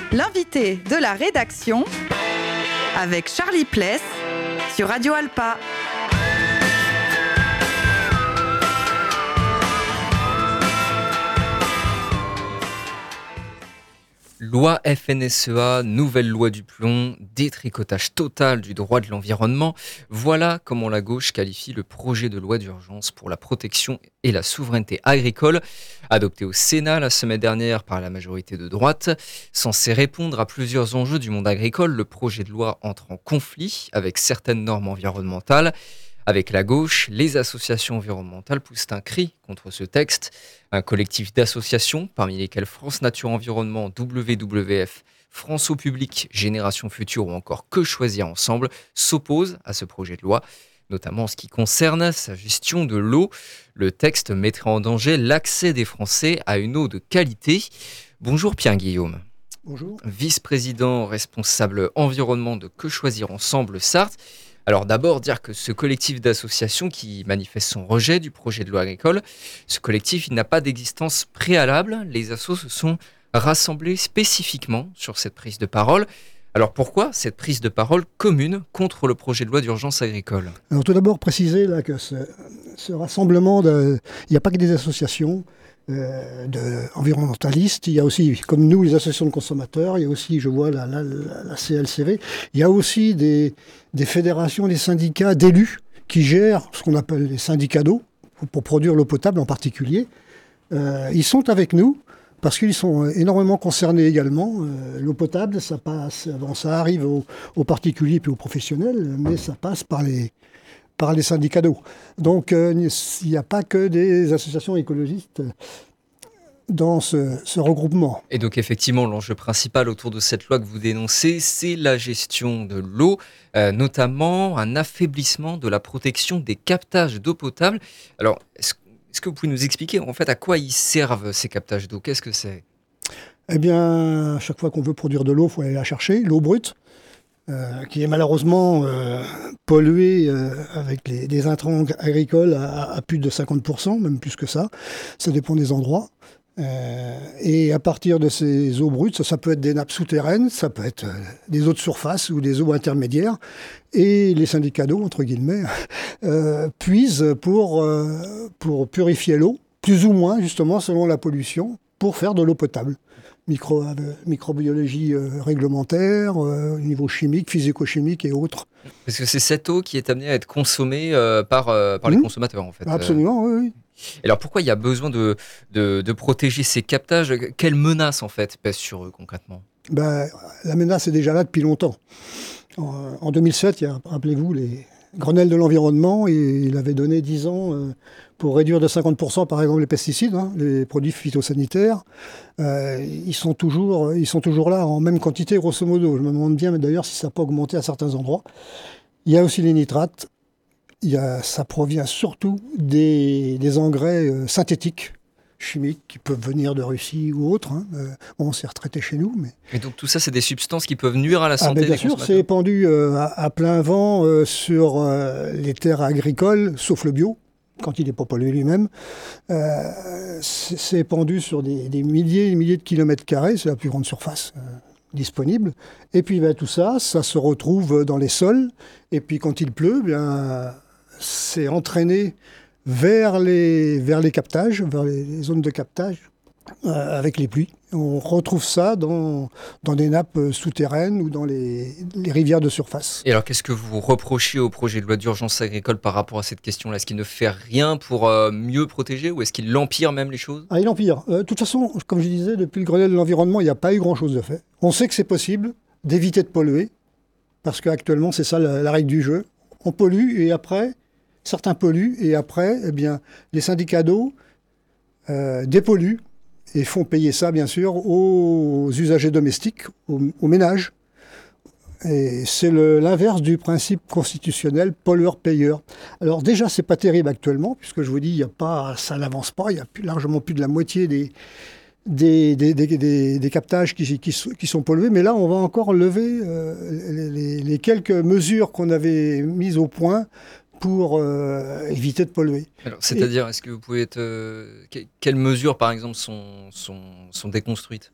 L'invité de la rédaction avec Charlie Pless sur Radio Alpa. Loi FNSEA, nouvelle loi du plomb, détricotage total du droit de l'environnement. Voilà comment la gauche qualifie le projet de loi d'urgence pour la protection et la souveraineté agricole, adopté au Sénat la semaine dernière par la majorité de droite. Censé répondre à plusieurs enjeux du monde agricole, le projet de loi entre en conflit avec certaines normes environnementales. Avec la gauche, les associations environnementales poussent un cri contre ce texte. Un collectif d'associations, parmi lesquelles France Nature Environnement, WWF, France au Public, Génération Future ou encore Que Choisir Ensemble, s'oppose à ce projet de loi, notamment en ce qui concerne sa gestion de l'eau. Le texte mettrait en danger l'accès des Français à une eau de qualité. Bonjour Pierre-Guillaume. Bonjour. Vice-président responsable environnement de Que Choisir Ensemble Sarthe. Alors d'abord dire que ce collectif d'associations qui manifeste son rejet du projet de loi agricole, ce collectif il n'a pas d'existence préalable. Les assos se sont rassemblés spécifiquement sur cette prise de parole. Alors pourquoi cette prise de parole commune contre le projet de loi d'urgence agricole ? Alors tout d'abord préciser là, que ce rassemblement, il n'y a pas que des associations environnementalistes, il y a aussi, comme nous, les associations de consommateurs, il y a aussi, je vois, la CLCV, il y a aussi des fédérations, des syndicats d'élus qui gèrent ce qu'on appelle les syndicats d'eau, pour produire l'eau potable en particulier. Ils sont avec nous parce qu'ils sont énormément concernés également. L'eau potable, ça passe, ça arrive aux particuliers puis aux professionnels, mais ça passe par les syndicats d'eau. Donc, il n'y a pas que des associations écologistes dans ce regroupement. Et donc, effectivement, l'enjeu principal autour de cette loi que vous dénoncez, c'est la gestion de l'eau, notamment un affaiblissement de la protection des captages d'eau potable. Alors, est-ce que vous pouvez nous expliquer, en fait, à quoi ils servent, ces captages d'eau ? Qu'est-ce que c'est ? Eh bien, à chaque fois qu'on veut produire de l'eau, il faut aller la chercher, l'eau brute. Qui est malheureusement polluée avec des intrants agricoles à plus de 50%, même plus que ça. Ça dépend des endroits. Et à partir de ces eaux brutes, ça peut être des nappes souterraines, ça peut être des eaux de surface ou des eaux intermédiaires. Et les syndicats d'eau, entre guillemets, puisent pour purifier l'eau, plus ou moins justement selon la pollution, pour faire de l'eau potable. Microbiologie réglementaire, niveau chimique, physico-chimique et autres. Parce que c'est cette eau qui est amenée à être consommée par les consommateurs, en fait. Absolument, oui. Et alors pourquoi il y a besoin de protéger ces captages ? Quelle menace, en fait, pèse sur eux, concrètement ? La menace est déjà là depuis longtemps. En 2007, il y a, rappelez-vous, les Grenelle de l'environnement, et il avait donné 10 ans pour réduire de 50% par exemple les pesticides, les produits phytosanitaires. Ils sont toujours là en même quantité grosso modo. Je me demande bien d'ailleurs si ça n'a pas augmenté à certains endroits. Il y a aussi les nitrates. Ça provient surtout des engrais synthétiques, chimiques, qui peuvent venir de Russie ou autres. C'est retraité chez nous. Mais... Et donc tout ça, c'est des substances qui peuvent nuire à la santé des consommateurs ? Bien sûr, c'est épandu à plein vent sur les terres agricoles, sauf le bio, quand il n'est pas pollué lui-même. C'est épandu sur des milliers et milliers de kilomètres carrés, c'est la plus grande surface disponible. Et puis tout ça se retrouve dans les sols. Et puis quand il pleut, c'est entraîné vers les captages, vers les zones de captage, avec les pluies. On retrouve ça dans des nappes souterraines ou dans les rivières de surface. Et alors, qu'est-ce que vous reprochez au projet de loi d'urgence agricole par rapport à cette question-là ? Est-ce qu'il ne fait rien pour mieux protéger ou est-ce qu'il empire même les choses ? Il empire. De toute façon, comme je disais, depuis le Grenelle de l'environnement, il n'y a pas eu grand-chose de fait. On sait que c'est possible d'éviter de polluer, parce qu'actuellement, c'est ça la règle du jeu. On pollue et après... Certains polluent et après, les syndicats d'eau dépolluent et font payer ça, bien sûr, aux usagers domestiques, aux ménages. Et c'est l'inverse du principe constitutionnel pollueur-payeur. Alors déjà, c'est pas terrible actuellement, puisque je vous dis, ça n'avance pas. Il y a largement plus de la moitié des captages qui sont pollués. Mais là, on va encore lever les quelques mesures qu'on avait mises au point pour éviter de polluer. Alors, est-ce que vous pouvez quelles mesures, par exemple, sont déconstruites ?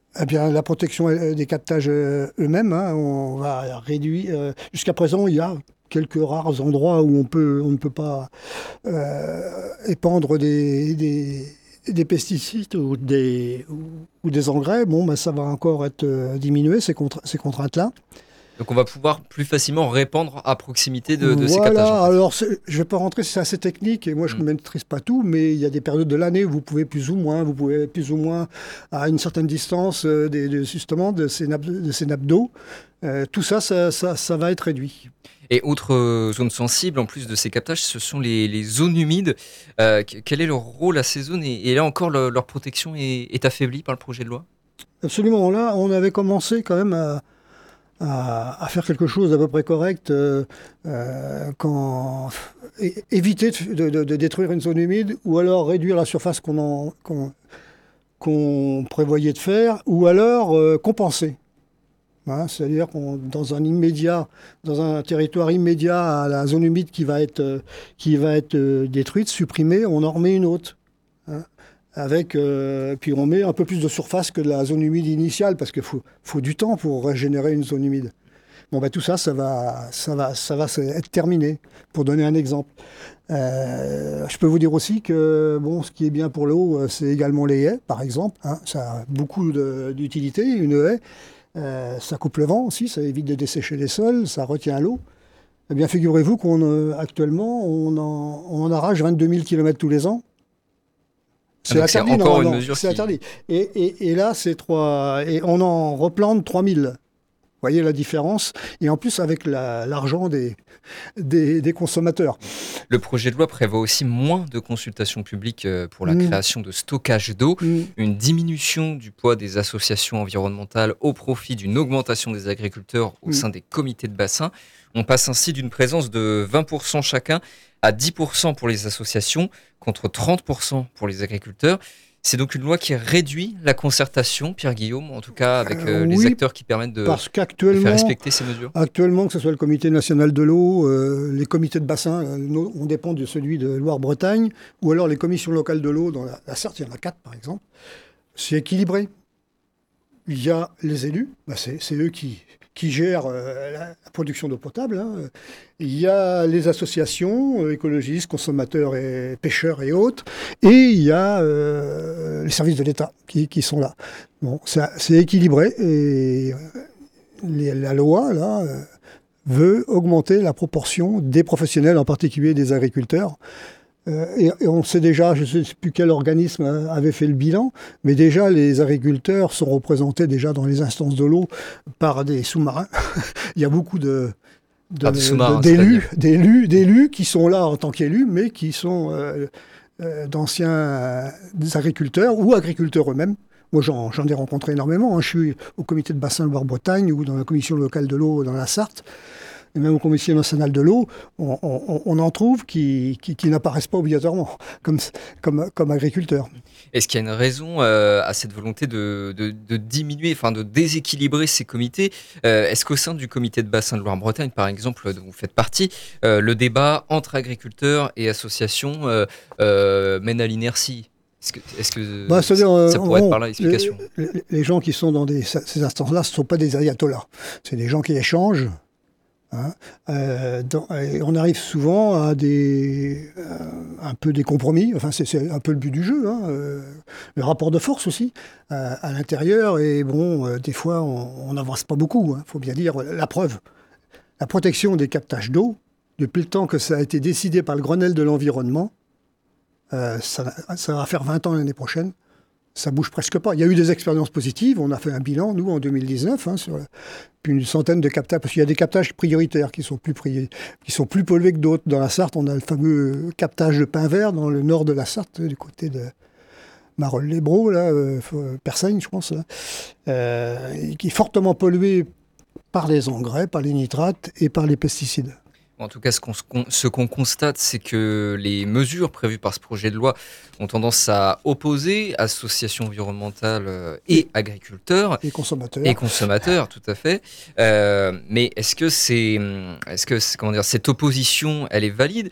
Eh bien, la protection des captages eux-mêmes, hein, on va réduire. Jusqu'à présent, il y a quelques rares endroits où on ne peut pas épandre des pesticides ou des engrais. Bon, ben, ça va encore être diminué, ces contraintes-là. Donc on va pouvoir plus facilement répandre à proximité de ces Voilà, captages. En fait. alors je ne vais pas rentrer, c'est assez technique et moi je ne maîtrise pas tout, mais il y a des périodes de l'année où vous pouvez plus ou moins à une certaine distance justement de ces nappes d'eau. Tout ça va être réduit. Et autre zone sensible, en plus de ces captages, ce sont les zones humides. Quel est leur rôle à ces zones et là encore, leur protection est affaiblie par le projet de loi? Absolument, là on avait commencé quand même à faire quelque chose d'à peu près correct éviter de détruire une zone humide ou alors réduire la surface qu'on prévoyait de faire ou alors compenser. Hein, c'est-à-dire dans un territoire immédiat à la zone humide qui va être détruite, supprimée, on en remet une autre. Hein. Puis on met un peu plus de surface que de la zone humide initiale, parce qu'il faut du temps pour régénérer une zone humide. Bon, ben, tout ça va être terminé, pour donner un exemple. Je peux vous dire aussi que ce qui est bien pour l'eau, c'est également les haies, par exemple. Hein, ça a beaucoup d'utilité, une haie. Ça coupe le vent aussi, ça évite de dessécher les sols, ça retient l'eau. Eh bien, figurez-vous qu'actuellement, on arrache 22 000 km tous les ans. C'est interdit, encore une mesure. C'est interdit. Et là, et on en replante 3000. Vous voyez la différence? Et en plus, avec l'argent des consommateurs. Le projet de loi prévoit aussi moins de consultations publiques pour la création de stockage d'eau, une diminution du poids des associations environnementales au profit d'une augmentation des agriculteurs au sein des comités de bassin. On passe ainsi d'une présence de 20% chacun à 10% pour les associations, contre 30% pour les agriculteurs. C'est donc une loi qui réduit la concertation, Pierre-Guillaume, en tout cas avec les acteurs qui permettent de faire respecter ces mesures. Actuellement, que ce soit le Comité national de l'eau, les comités de bassin, on dépend de celui de Loire-Bretagne, ou alors les commissions locales de l'eau, dans la Sarthe, il y en a 4 par exemple. C'est équilibré. Il y a les élus, c'est eux qui gèrent la production d'eau potable. Hein. Il y a les associations écologistes, consommateurs et pêcheurs et autres. Et il y a les services de l'État qui sont là. Bon, c'est équilibré. Et la loi, là, veut augmenter la proportion des professionnels, en particulier des agriculteurs. Et on sait déjà, je ne sais plus quel organisme avait fait le bilan, mais déjà les agriculteurs sont représentés déjà dans les instances de l'eau par des sous-marins. Il y a beaucoup d'élus qui sont là en tant qu'élus, mais qui sont d'anciens agriculteurs ou agriculteurs eux-mêmes. Moi, j'en ai rencontré énormément. Hein. Je suis au comité de bassin Loire-Bretagne ou dans la commission locale de l'eau dans la Sarthe. Et même au Commission nationale de l'eau, on en trouve qui n'apparaissent pas obligatoirement comme agriculteurs. Est-ce qu'il y a une raison à cette volonté de diminuer, enfin de déséquilibrer ces comités? Est-ce qu'au sein du comité de bassin de Loire-Bretagne, par exemple, dont vous faites partie, le débat entre agriculteurs et associations mène à l'inertie? Est-ce que ça pourrait être par là l'explication? Les gens qui sont dans ces instances-là, ce ne sont pas des ayatollahs. C'est des gens qui échangent. Hein, on arrive souvent à un peu des compromis, enfin c'est un peu le but du jeu, hein, le rapport de force aussi à l'intérieur, et des fois on n'avance pas beaucoup, hein, faut bien dire. La preuve, la protection des captages d'eau, depuis le temps que ça a été décidé par le Grenelle de l'environnement, ça va faire 20 ans l'année prochaine. Ça bouge presque pas. Il y a eu des expériences positives. On a fait un bilan, nous, en 2019, sur une centaine de captages, parce qu'il y a des captages prioritaires qui sont plus pollués que d'autres. Dans la Sarthe, on a le fameux captage de pin vert dans le nord de la Sarthe, du côté de Marolles-les-Braus, Persaigne, je pense, qui est fortement pollué par les engrais, par les nitrates et par les pesticides. En tout cas, ce qu'on constate, c'est que les mesures prévues par ce projet de loi ont tendance à opposer associations environnementales et agriculteurs. Et consommateurs. Et consommateurs, tout à fait. Mais est-ce que cette opposition, elle est valide?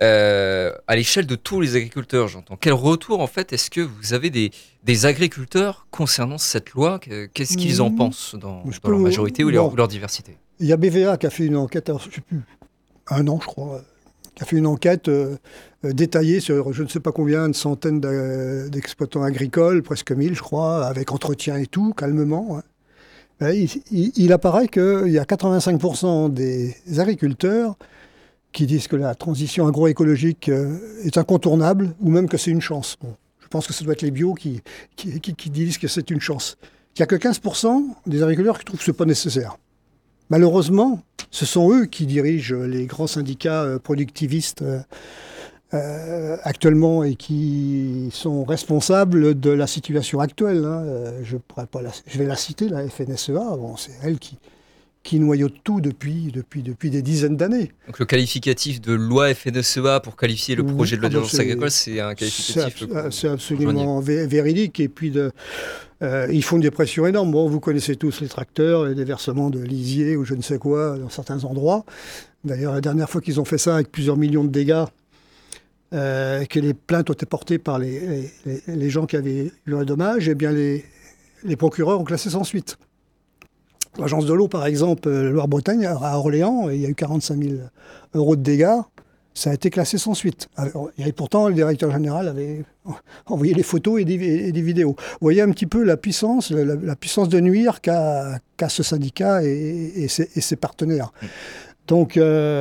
à l'échelle de tous les agriculteurs, j'entends. Quel retour, en fait, est-ce que vous avez des agriculteurs concernant cette loi? Qu'est-ce qu'ils en pensent dans leur majorité ou leur diversité? Il y a BVA qui a fait une enquête, alors, je ne sais plus, 1 an, je crois, qui a fait une enquête détaillée sur je ne sais pas combien de centaines d'exploitants agricoles, presque 1000, je crois, avec entretien et tout, calmement. Hein. Il apparaît qu'il y a 85% des agriculteurs qui disent que la transition agroécologique est incontournable, ou même que c'est une chance. Bon, je pense que ça doit être les bios qui disent que c'est une chance. Il n'y a que 15% des agriculteurs qui trouvent que ce n'est pas nécessaire. Malheureusement, ce sont eux qui dirigent les grands syndicats productivistes actuellement et qui sont responsables de la situation actuelle. Hein. Je vais la citer, la FNSEA. Bon, c'est elle qui noyaute tout depuis des dizaines d'années. Donc le qualificatif de loi FNSEA pour qualifier le projet de loi d'urgence agricole, c'est un qualificatif... C'est absolument véridique. Et puis, ils font des pressions énormes. Bon, vous connaissez tous les tracteurs, les déversements de lisier ou je ne sais quoi dans certains endroits. D'ailleurs, la dernière fois qu'ils ont fait ça avec plusieurs millions de dégâts, que les plaintes ont été portées par les gens qui avaient eu un dommage, eh bien les procureurs ont classé sans suite. L'agence de l'eau, par exemple, Loire-Bretagne, à Orléans, il y a eu 45 000 € de dégâts, ça a été classé sans suite. Et pourtant, le directeur général avait envoyé des photos et des vidéos. Vous voyez un petit peu la puissance de nuire qu'a ce syndicat et ses partenaires. Donc,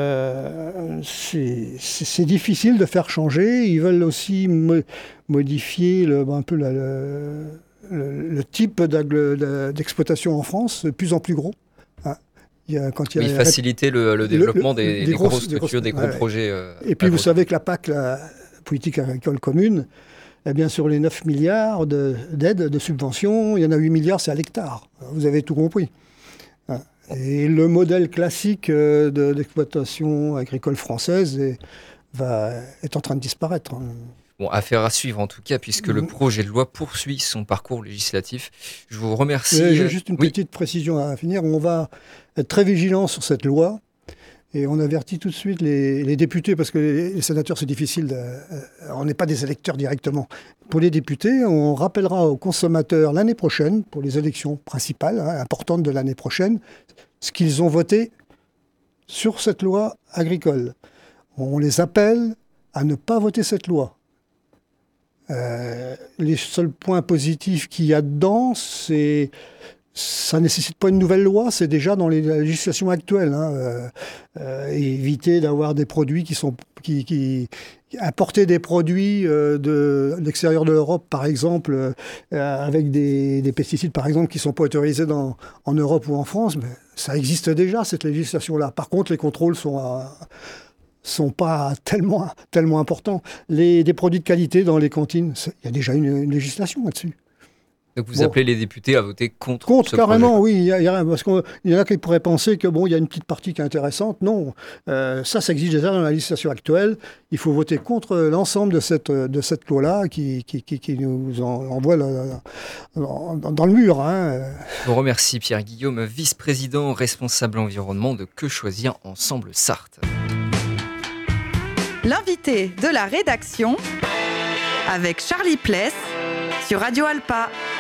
c'est difficile de faire changer. Ils veulent aussi modifier un peu le type d'exploitation en France, de plus en plus gros. Hein. Faciliter le développement des grosses structures, des gros projets. Et puis vous savez que la PAC, la politique agricole commune, eh bien, sur les 9 milliards d'aides, de subventions, il y en a 8 milliards, c'est à l'hectare. Vous avez tout compris. Hein. Et le modèle classique d'exploitation agricole française est en train de disparaître. Hein. Bon, affaire à suivre en tout cas, puisque le projet de loi poursuit son parcours législatif. Je vous remercie. J'ai juste une petite précision à finir. On va être très vigilant sur cette loi et on avertit tout de suite les députés, parce que les sénateurs, c'est difficile. On n'est pas des électeurs directement. Pour les députés, on rappellera aux consommateurs l'année prochaine, pour les élections principales, importantes de l'année prochaine, ce qu'ils ont voté sur cette loi agricole. On les appelle à ne pas voter cette loi. Les seuls points positifs qu'il y a dedans, c'est ça ne nécessite pas une nouvelle loi, c'est déjà dans les législations actuelles. Hein. Éviter d'avoir des produits importer des produits de l'extérieur de l'Europe, par exemple, avec des pesticides, par exemple, qui ne sont pas autorisés en Europe ou en France. Mais ça existe déjà, cette législation-là. Par contre, les contrôles sont pas tellement importants. Des produits de qualité dans les cantines, il y a déjà une législation là-dessus. Donc vous appelez les députés à voter contre ce carrément, projet. Oui. Parce qu'il y en a qui pourraient penser que il y a une petite partie qui est intéressante. Non, ça existe déjà dans la législation actuelle. Il faut voter contre l'ensemble de cette loi-là qui nous envoie dans le mur. Hein. Je vous remercie Pierre Guillaume, vice-président responsable environnement de Que Choisir Ensemble Sarthe. L'invité de la rédaction avec Charlie Pless sur Radio Alpa.